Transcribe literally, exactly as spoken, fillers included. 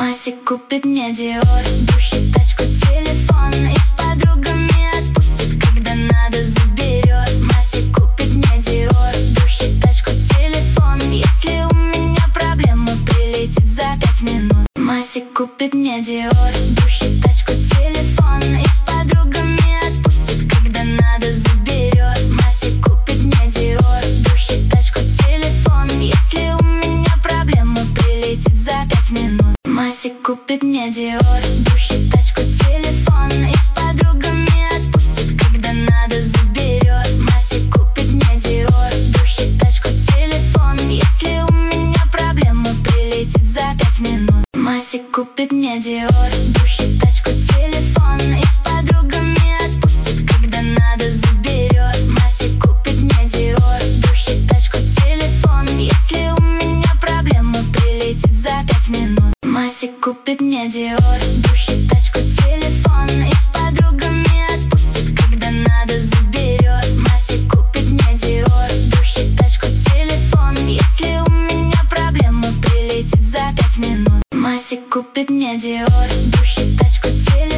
Масик купит мне Диор, духи, тачку, телефон. И с подругами отпустит, когда надо заберет. Масик купит мне Диор, духи, тачку, телефон. Если у меня проблема, прилетит за пять минут. Масик купит мне Диор, духи, тачку, телефон. И с подругами отпустит, когда надо заберет. Масик купит мне Диор, духи, тачку, телефон. Если у меня проблема, прилетит за пять минут. Масик купит мне Диор, духи, тачку, телефон. И с подругами отпустит, когда надо заберет. Масик купит мне Диор, духи, тачку, телефон. Если у меня проблема, прилетит за пять минут. Масик купит мне Диор, духи, тачку, телефон. И с подругами отпустит, когда надо заберет. Масик купит мне Диор, духи, тачку, телефон. Если у меня проблема, прилетит за пять минут. Масик купит мне Диор, духи, тачку, телефон. И с подругами отпустит, когда надо заберет. Масик купит мне Диор, духи, тачку, телефон. Если у меня проблема, прилетит за пять минут. Масик купит мне Диор, духи, тачку, телефон.